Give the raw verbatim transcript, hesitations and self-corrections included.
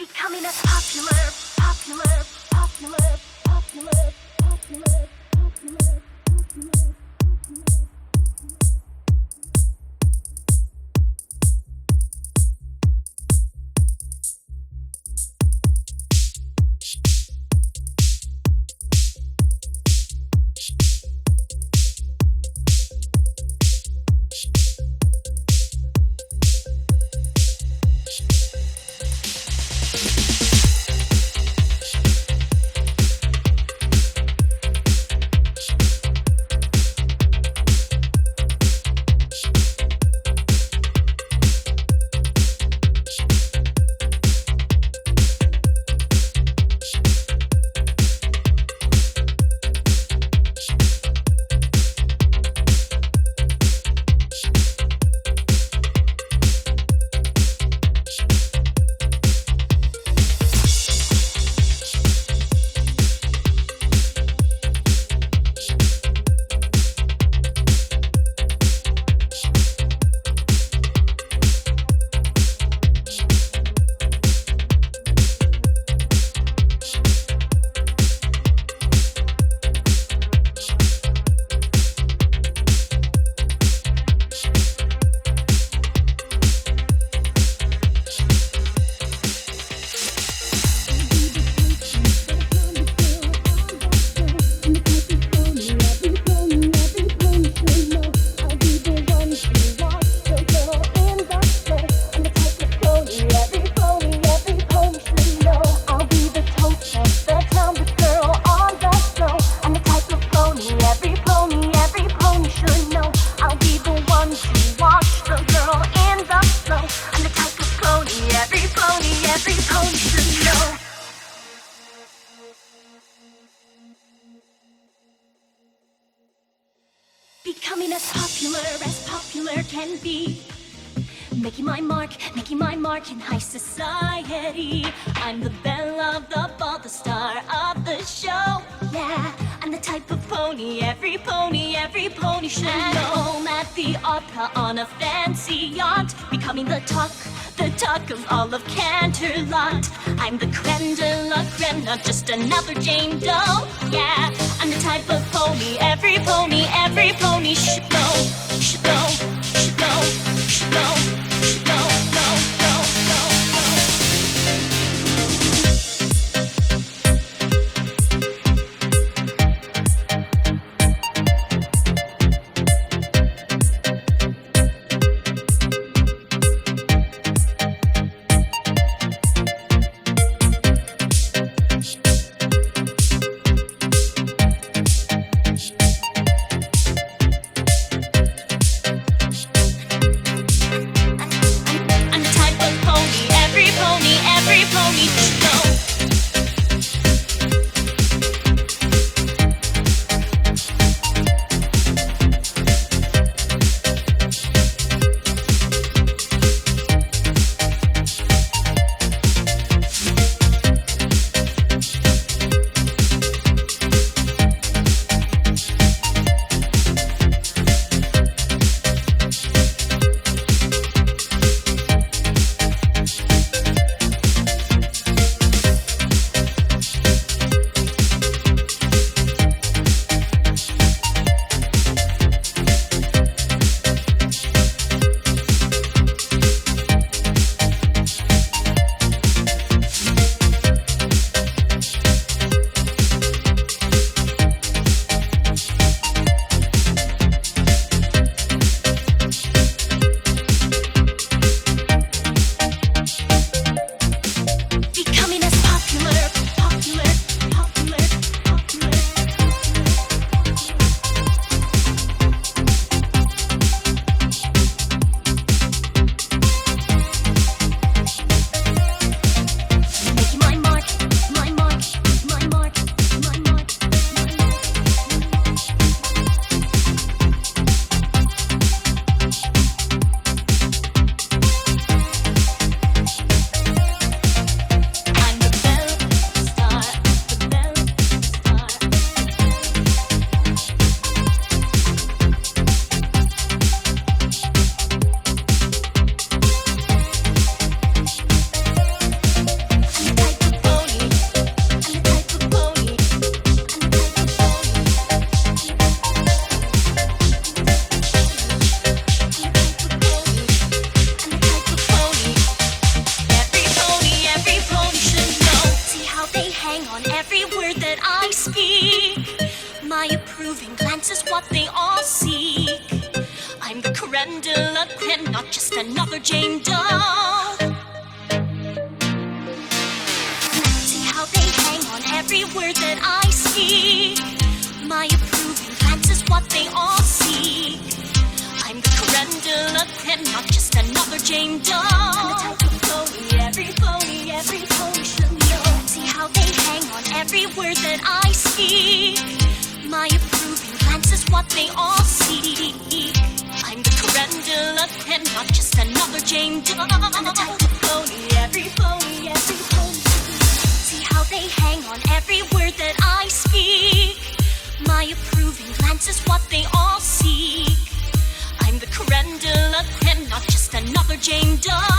Becoming a popular, popular, popular, popular, popular, popular, popular. Becoming as popular as popular can be. Making my mark, making my mark in high society. I'm the belle of the ball, the star of the show. Yeah, I'm the type of pony every pony, every pony should know. Home at the opera on a fancy yacht. Becoming the talk, the talk of all of Canterlot. I'm the creme de la creme, not just another Jane Doe. Yeah, I'm the type of pony every pony, every pony should know, should know, should know, should know, should know, know, know, know, know. just another Jane Doe. See how they hang on every word that I speak. My approving glance is what they all seek. I'm the creme de la creme, not just another Jane Doe. I'm the type of phony, every phony, every phony should know. See how they hang on every word that I speak. My approving glance is what they all seek. I'm the creme de la creme, not just another Jane Doe. I'm the type of phony, every phony, every phony. See how they hang on every word that I speak. My approving glance is what they all seek. I'm the creme de la creme, not just another Jane Doe.